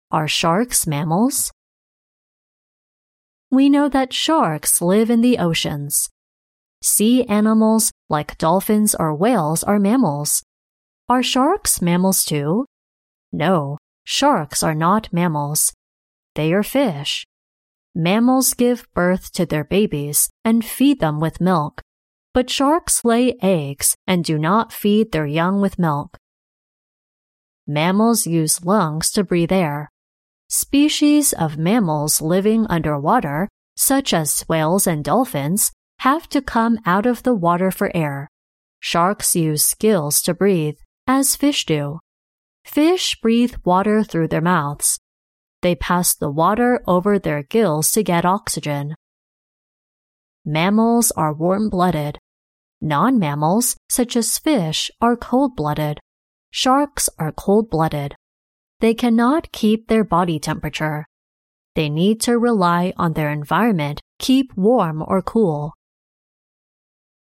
Are sharks mammals? We know that sharks live in the oceans. Sea animals like dolphins or whales are mammals. Are sharks mammals too? No, sharks are not mammals. They are fish. Mammals give birth to their babies and feed them with milk, but sharks lay eggs and do not feed their young with milk. Mammals use lungs to breathe air. Species of mammals living underwater, such as whales and dolphins, have to come out of the water for air. Sharks use gills to breathe, as fish do. Fish breathe water through their mouths. They pass the water over their gills to get oxygen. Mammals are warm-blooded. Non-mammals, such as fish, are cold-blooded. Sharks are cold-blooded. They cannot keep their body temperature. They need to rely on their environment, keep warm or cool.